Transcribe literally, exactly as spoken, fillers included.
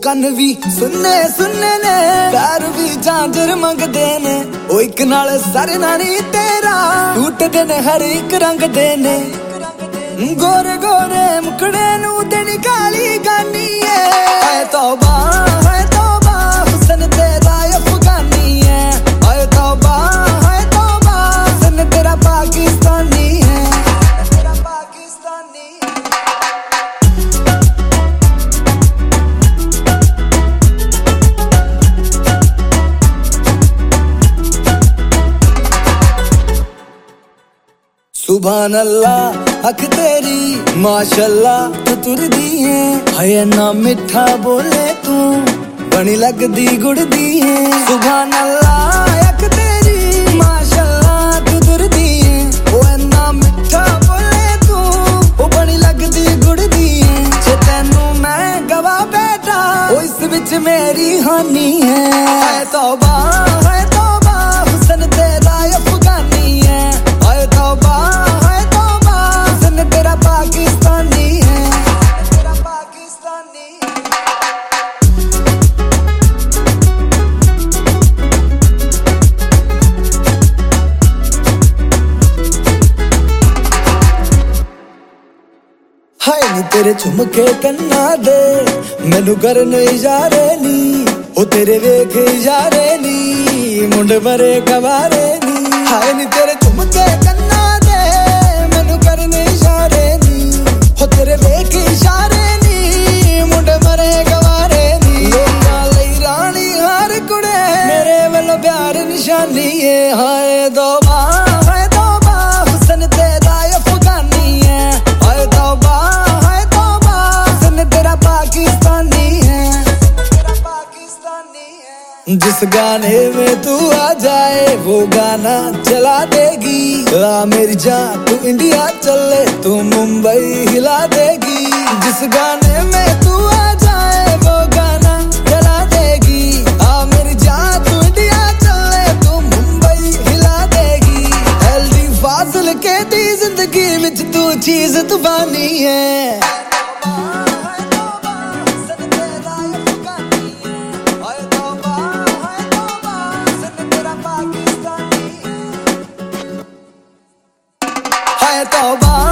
कन भी सुनने सुनने ने पैर भी झांझर मंगदे ने ओ इक नाल सर नानी तेरा टूटदे ने हर एक रंग दे ने गोरे गोरे मुकड़े नू तेरी काली गानी है ऐ तौबा है तौबा हुस्न तेरा अफगानी है ऐ तौबा है तौबा हुस्न तेरा पाकिस्तानी है तेरा पाकिस्तानी सुभान अल्लाह अख तेरी माशाल्लाह तू तुरदी है है ना मिठा बोले तू बनी लगदी गुड़दी है सुभान अल्लाह अख तेरी माशाल्लाह तू तुरदी है ओ ना मिठा बोले तू ओ बनी लगदी गुड़दी है जे तैनू मैं गवा बैठा ओ इस विच मेरी हानी है ऐ तौबा है तौबा हुस्न तेरा अफगानी है ऐ तौबा पाकिस्तानी है तेरा पाकिस्तानी हाय नी तेरे झुमके कन्ना दे मैनू करन इजारे नी ओ तेरे वेख इजारे नी मुंडे मरे गवारे नी हाय नी तेरे झुमके कन्ना दे मैनू करन इजारे नी हो तेरे वेख इशारे नी मुंडे मरे गवारे नी लोकां लई रानी हर कुड़े मेरे वालों प्यार निशानी है हाय तौबा है तौबा हुस्न तेरा अफगानी है हाय तौबा है तौबा हुस्न तेरा पाकिस्तानी है तेरा पाकिस्तानी है जिस गाने में तू आ जाए वो गाना चला देगी ला मेरी जान तू इंडिया चले तू मुंबई हिला देगी जिस गाने में तू आ जाए वो गाना चला देगी आ मेरी जान तू इंडिया चले तू मुंबई हिला देगी एलडी फाजिल के दी जिंदगी विच तू चीज तूफानी है तौबा